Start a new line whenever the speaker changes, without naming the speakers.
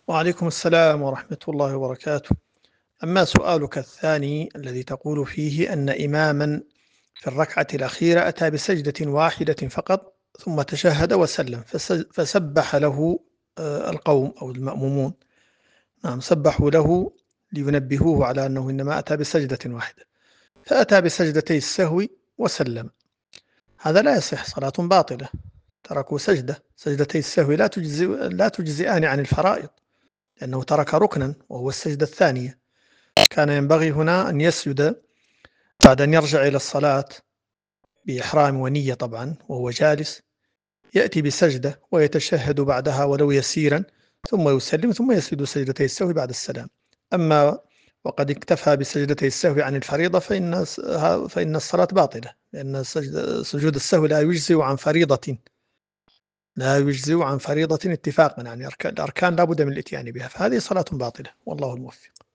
وعليكم السلام ورحمة الله وبركاته. أما سؤالك الثاني الذي تقول فيه أن إماما في الركعة الأخيرة أتى بسجدة واحدة فقط ثم تشهد وسلم فسبح له القوم أو المأمومون. نعم، سبحوا له لينبهوه على أنه إنما أتى بسجدة واحدة، فأتى بسجدتي السهو وسلم. هذا لا يصح، صلاة باطلة. تركوا سجدتي السهو لا تجزئان عن الفرائض، لأنه ترك ركنا وهو السجدة الثانية. كان ينبغي هنا أن يسجد بعد أن يرجع إلى الصلاة بإحرام ونية طبعا وهو جالس، يأتي بسجدة ويتشهد بعدها ولو يسيرا، ثم يسلم ثم يسجد سجدتي السهو بعد السلام. أما وقد اكتفى بسجدتي السهو عن الفريضة فإن الصلاة باطلة، لأن سجود السهو لا يجزئ عن فريضة اتفاقا، يعني الأركان لا بد من الاتيان بها، فهذه صلاة باطلة والله الموفق.